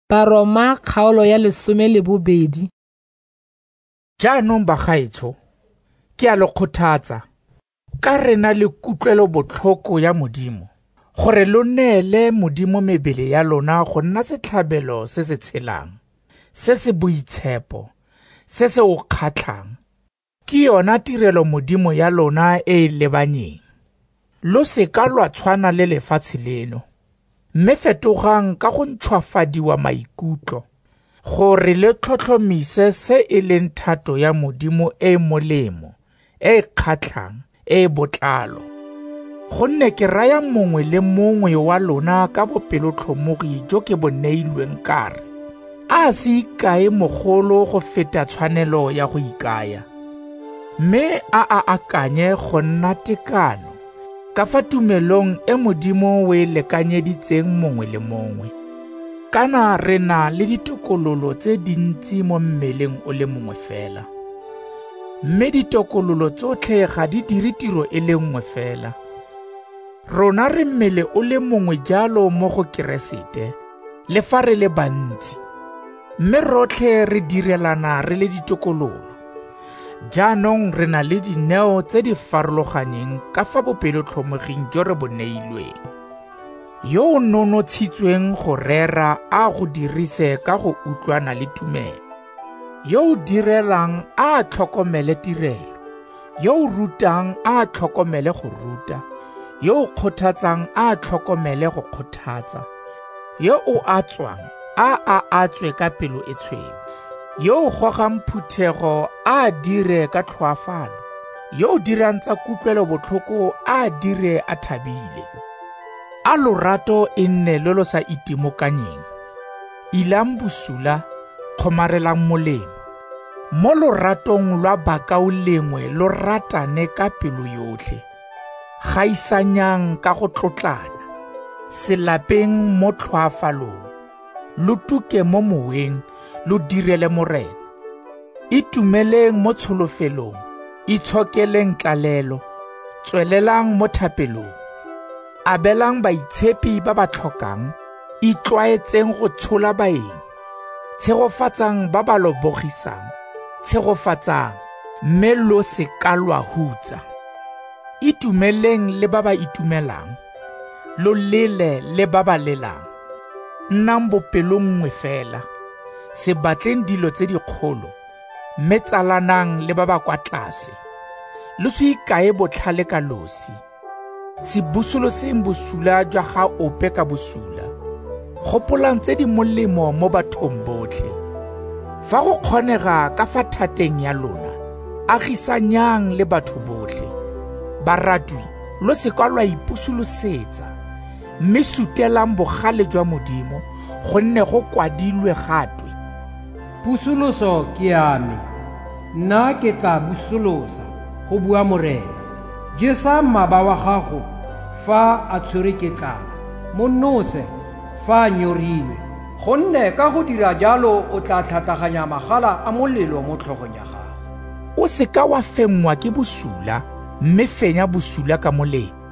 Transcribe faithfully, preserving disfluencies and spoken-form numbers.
Baroma kgaolo ya lesome le bobedi. Jaanong bagaetsho, ke a le kgothatsa ka rena le kutlwelo botlhoko ya Modimo gore lo neele Modimo mebele ya lona go nna setlhabelo se se tshelang, se se boitshepo, se se o kgatlhang. Ke yona tirelo Modimo ya lona e e lebanyeng. Lo se ka lwa tshwana le lefatshe leno, mme fetogang ka go ntshwafadiwa maikutlo gore le tlhotlhomise se e leng thato ya Modimo e molemo, e kgatlhang, e botlalo. Gonne ke raya mongwe le mongwe wa lona ka bopelotlhomogi jo ke bo neilweng kare, a se ikae mogolo go feta tshwanelo ya go ikaya, mme a a akanye go nna tekano ka fa tumelong e Modimo o e lekanyeditseng mongwe le mongwe. Kana re na le ditokololo tse dintsi mo mmeleng o le mongwe fela, mme ditokololo tsotlhe ga di dire tiro e le nngwe fela. Rona re mmele o le mongwe jalo mo go Keresete, le fa re le bantsi, mme rotlhe re direlana re le ditokololo. Jaanong re na le dineo tse di farologaneng ka fa bopelotlhomoging jo re bo neilweng. Yo o nonotshitsweng go rera a go dirise ka go utlwana le tumelo, yo o direlang a tlhokomele tirelo, yo o rutang a tlhokomele go ruta, yo o kgothatsang a tlhokomele go kgothatsa, yo o atswang a a atswe ka pelo e tshweu, yo o gogang phuthego a dire ka tlhoafalo, yo o dirang tsa kutlwelo botlhoko a dire a thabile. A lorato e nne lo lo sa itimokanyeng, ilang bosula, kgomarelang molemo. Mo loratong lwa bakao lengwe lo ratane ka pelo yotlhe, gaisanyang ka go tlotlana, selapeng mo tlhoafalong, lo tuke mo moweng, lo direle morena. Itumeleng mo tsholofelong, itshokeleng tlalelo, tswelelang mo thapelong, abelang baitshepi ba ba tlhokang, itlwaetseng go tshola baeng, tshegofatsang ba ba lobogisang, tshegofatsang, mme lo se ka lwa hutsa. Itumeleng le ba ba itumelang, lo lele le ba ba lelang. Nnang bopelongwe fela, se batleng dilo tse dikgolo, mme tsalanang le ba ba kwa tlase. Lo se ikae botlhale ka losi, se busoloseng bosula jwa ga ope ka bosula. Gopolang tse di molemo mo bathong botlhe. Fa go kgonega ka fa thateng ya lona, agisanyang le batho botlhe. Baratwi, lo se ka lwa ipusolosetsa, mme sutelang bogale jwa Modimo, gonne go kwadilwe gatwe, pusoloso ke ya me, nna ke tla busolosa, go bua Morena. Jesa maba wa gago fa a tshwere ke tlala, mo nnose fa a nyorilwe, gonne ka go dira jalo o tla tlhatlhaganya magala a molelo mo tlhogong ya gago. O se ka wa fengwa ke bosula, mme fenya bosula ka molemo.